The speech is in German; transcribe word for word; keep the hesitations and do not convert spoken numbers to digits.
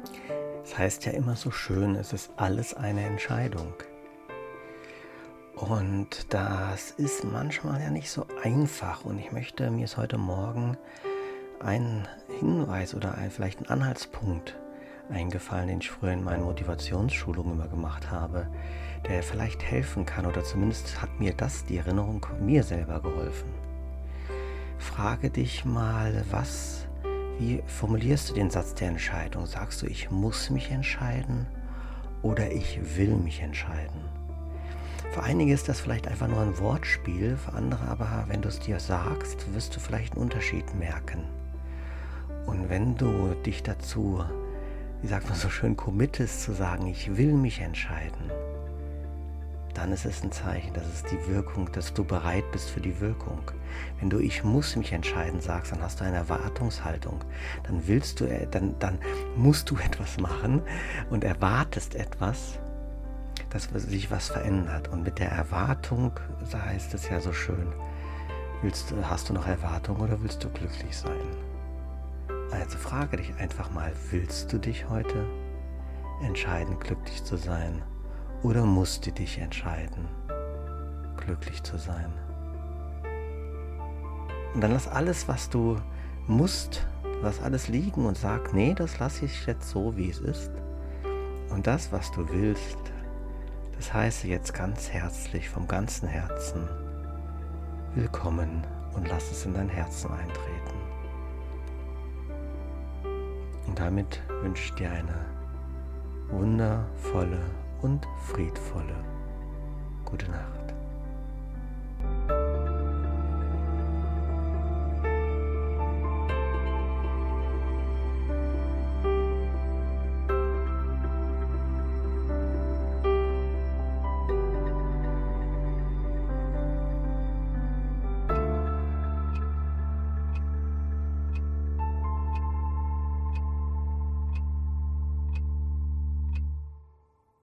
Es heißt ja immer so schön, es ist alles eine Entscheidung. Und das ist manchmal ja nicht so einfach. Und ich möchte, mir ist heute Morgen ein Hinweis oder ein, vielleicht ein Anhaltspunkt eingefallen, den ich früher in meinen Motivationsschulungen immer gemacht habe, der vielleicht helfen kann, oder zumindest hat mir das, die Erinnerung, mir selber geholfen. Frage dich mal, was, wie formulierst du den Satz der Entscheidung? Sagst du, ich muss mich entscheiden oder ich will mich entscheiden? Für einige ist das vielleicht einfach nur ein Wortspiel, für andere aber, wenn du es dir sagst, wirst du vielleicht einen Unterschied merken. Und wenn du dich dazu, wie sagt man so schön, committest zu sagen, ich will mich entscheiden, dann ist es ein Zeichen, dass es die Wirkung, dass du bereit bist für die Wirkung. Wenn du ich muss mich entscheiden sagst, dann hast du eine Erwartungshaltung. Dann willst du, dann, dann musst du etwas machen und erwartest etwas, dass sich was verändert. Und mit der Erwartung, so heißt es ja so schön, willst du, hast du noch Erwartung oder willst du glücklich sein? Also frage dich einfach mal, willst du dich heute entscheiden, glücklich zu sein? Oder musst du dich entscheiden, glücklich zu sein? Und dann lass alles, was du musst, lass alles liegen und sag, nee, das lasse ich jetzt so, wie es ist. Und das, was du willst, das heiße jetzt ganz herzlich, vom ganzen Herzen, willkommen und lass es in dein Herzen eintreten. Und damit wünsche ich dir eine wundervolle und friedvolle gute Nacht.